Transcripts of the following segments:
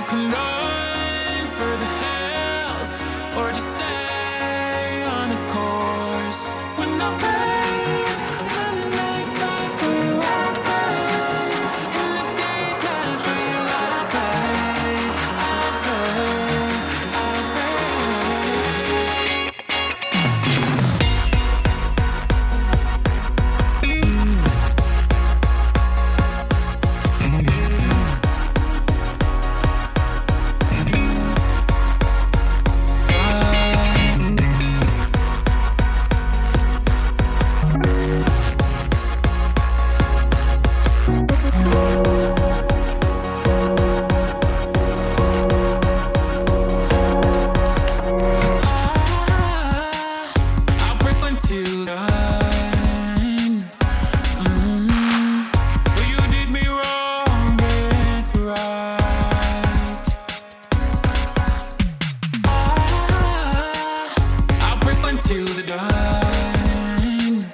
can run for the hills or just stay on the course. When I fade, when the night dies for you, I pray. In the daytime for you, I pray. I pray, I I'll press on to the end. But you did me wrong, it's right. I'll press on to the dawn.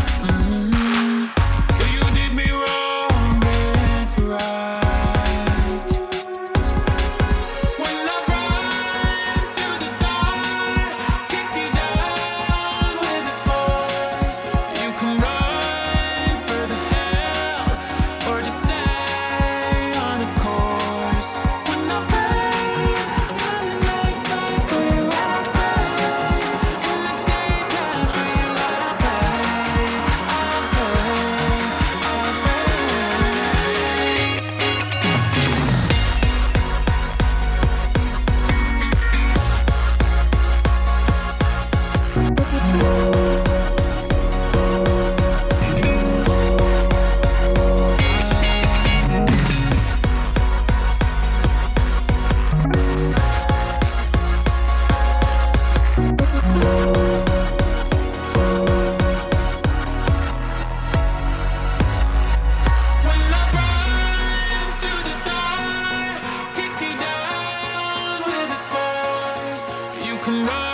But you did me wrong, it's right. When love runs through the dark, kicks you down with its force, you can run for the hills or just stay on the course. When I fade, when the night dies for you, I pray. In the daytime for you, I pray. I pray, I When love runs through the dark, kicks you down with its force, you can run